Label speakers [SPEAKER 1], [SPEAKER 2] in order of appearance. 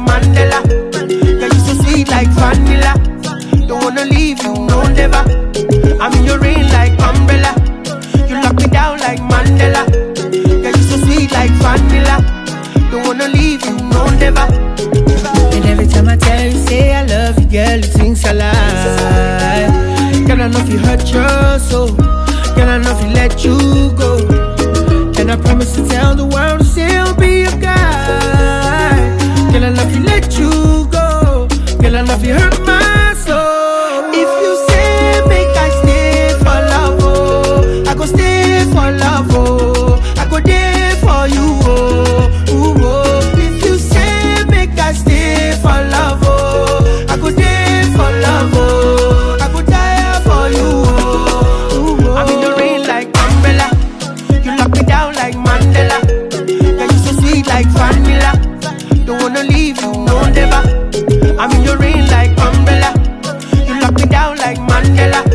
[SPEAKER 1] Mandela. Yeah, you so sweet like vanilla. Don't wanna leave you, no never. I'm in your rain like umbrella. You lock me down like Mandela. Yeah, you so sweet like vanilla. Don't wanna leave you, no never. And every time I tell you, say I love you, girl, you think I lie. Girl, I know if you hurt your soul. Girl, I know if you let you go. And I promise to tell the world to say I'll be your guy. Girl, I know if you let you go. Girl, I know if you hurt my soul. If you say make I stay for love, oh, I go stay for love, oh, I go there for you, oh, ooh, oh. If you say make I stay for love, oh, I go there for love, oh, I go die for you, oh, ooh, oh. I'm in the rain like umbrella. You lock me down like Mandela. Yeah, you so sweet like vanilla. Don't wanna leave you, no never. I'm in your rain like umbrella. You lock me down like Mandela.